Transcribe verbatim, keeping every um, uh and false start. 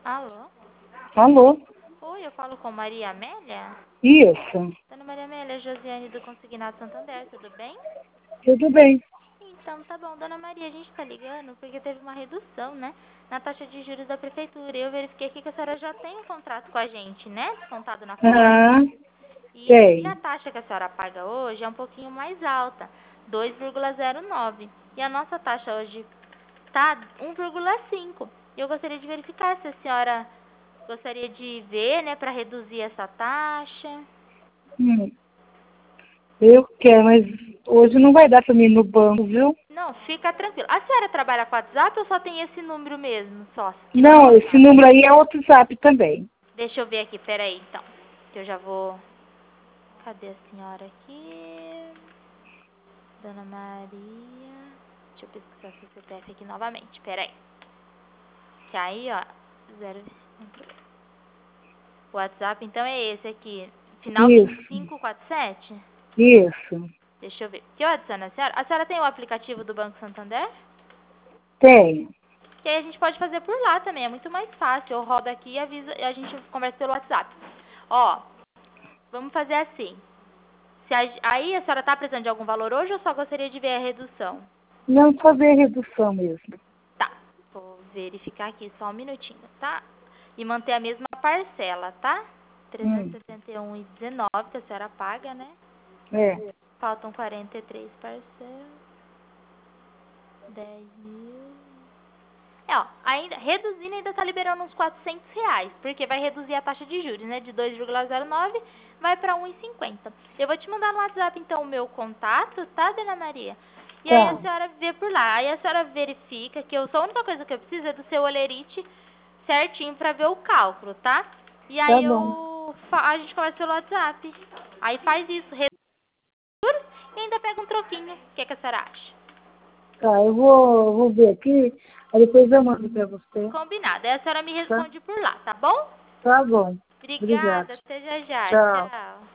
Alô? Alô? Oi, eu falo com Maria Amélia? Isso. Dona Maria Amélia, Josiane do Consignado Santander, tudo bem? Tudo bem. Então, tá bom. Dona Maria, a gente tá ligando porque teve uma redução, né, na taxa de juros da prefeitura. Eu verifiquei aqui que a senhora já tem um contrato com a gente, né, descontado na folha. Ah, E, e a tem. taxa que a senhora paga hoje é um pouquinho mais alta, dois vírgula zero nove. E a nossa taxa hoje tá um vírgula cinco. E eu gostaria de verificar se a senhora gostaria de ver, né, para reduzir essa taxa. Hum, eu quero, mas hoje não vai dar para mim ir no banco, viu? Não, fica tranquilo. A senhora trabalha com WhatsApp ou só tem esse número mesmo, só, que não é Não, esse WhatsApp? número aí é WhatsApp também. Deixa eu ver aqui, peraí, então. Que eu já vou... Cadê a senhora aqui? Dona Maria... Deixa eu pesquisar seu C P F aqui novamente, peraí. Que aí, ó... Zero... O WhatsApp, então, é esse aqui. Final vinte e Isso, cinco quarenta e sete? isso. Deixa eu ver. Que eu adiciono a senhora? A senhora tem o aplicativo do Banco Santander? Tem. Que aí a gente pode fazer por lá também, é muito mais fácil. Eu rodo aqui e avisa, e a gente conversa pelo WhatsApp. Ó, vamos fazer assim. Se a, aí a senhora tá precisando de algum valor hoje ou só gostaria de ver a redução? Não fazer redução mesmo. Tá, vou verificar aqui só um minutinho, tá? E manter a mesma parcela, tá? trezentos Hum, e setenta e um reais e dezenove que a senhora paga, né? é. Faltam quarenta e três parcelas. dez mil. É, ó, ainda, reduzindo ainda tá liberando uns quatrocentos reais, porque vai reduzir a taxa de juros, né, de dois vírgula zero nove, vai para um vírgula cinquenta. Eu vou te mandar no WhatsApp, então, o meu contato, tá, Dona Maria? E aí a Tá, senhora vê por lá, aí a senhora verifica que eu, só a única coisa que eu preciso é do seu olerite certinho para ver o cálculo, tá? E tá aí bom. eu, fa- a gente conversa pelo WhatsApp. Aí faz isso, reduz e ainda pega um troquinho. O que, que a senhora acha? Tá, eu vou, vou ver aqui, aí depois eu mando para você. Combinado. Aí a senhora me Tá? responde por lá, tá bom? Tá bom. Obrigada. Obrigada, até já já. Tchau. Tchau.